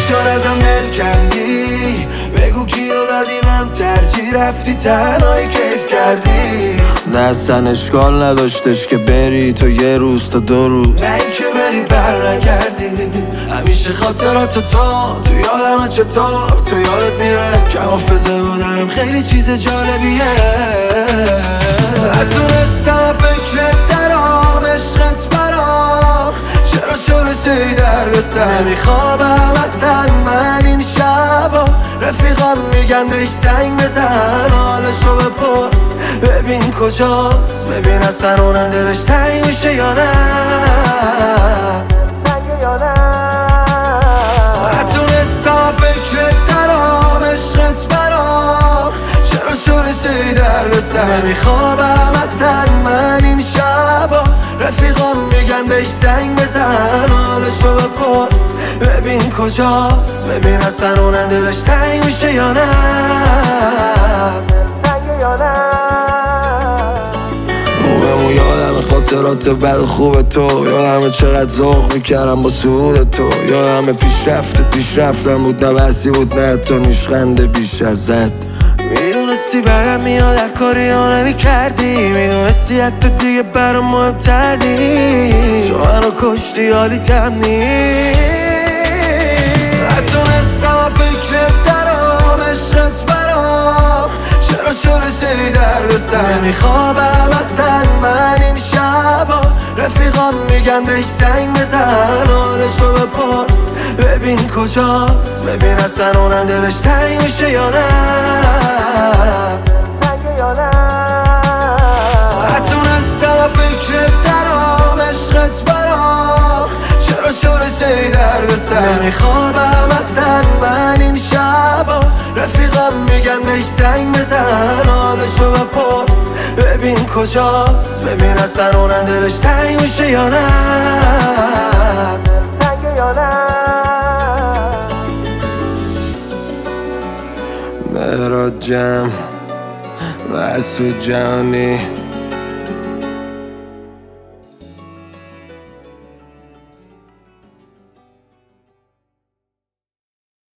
چون ازم دل کندی، بگو کیو دادی من ترجیح رفتی تنهایی کیف کردی. نه اصلا اشکال نداشتش که بری تو یه روز تا 2 روز، نه این که بری بر نگردی. همیشه خاطرات تو یادمه، چطور تو یادت میره که حافظه بودنم خیلی چیز جالبیه. نتونستم فکرت درام، عشقت برام چرا شده درد سر. نمیخوابم اصلا من این شبا، رفیقام میگن بهش زنگ بزن حالشو بپرس ببین کجاست، ببین اصلا اونم دلش تنگ میشه یا نه. نتونستم فکرت درام، عشقت برام چرا شده درد سر. نمیخوابم اصلا من این شبا، رفیقام میگن بهش زنگ بزن حالشو بپرس ببین کجاست، ببین اصلا اونم دلش تنگ میشه یا نه. موقعمو یادم خاطرات بد و خوب تو، یادم چقدر ذوق میکردم با سعود تو، یادم پیشرفتم بود، نه بحثی بود نه تو نیشخنده بیش ازت. میدونستی برم میاد هر کاری ها نمیکردی، میدونستی حتی دیگه برام مهمتر نیست، تو منو کشتی حالیتم نیست. نتونستم فکرت درام، عشقت برام چرا شده درد سر. نمیخوابم اصلا من این شبا، رفیقام میگن بهش زنگ بزن حالشو بپرس ببین کجاست، ببین اصلا اونم دلش تنگ میشه یا نه. نتونستم فکرت درام، عشقت برام چرا شده درد سر. نمیخوابم اصلا من این شبا، رفیقام میگن بهش زنگ بزن حالشو بپرس ببین کجاست، ببین اصلا اونم دلش تنگ میشه یا نه. مهراد جمع و اسود جهانی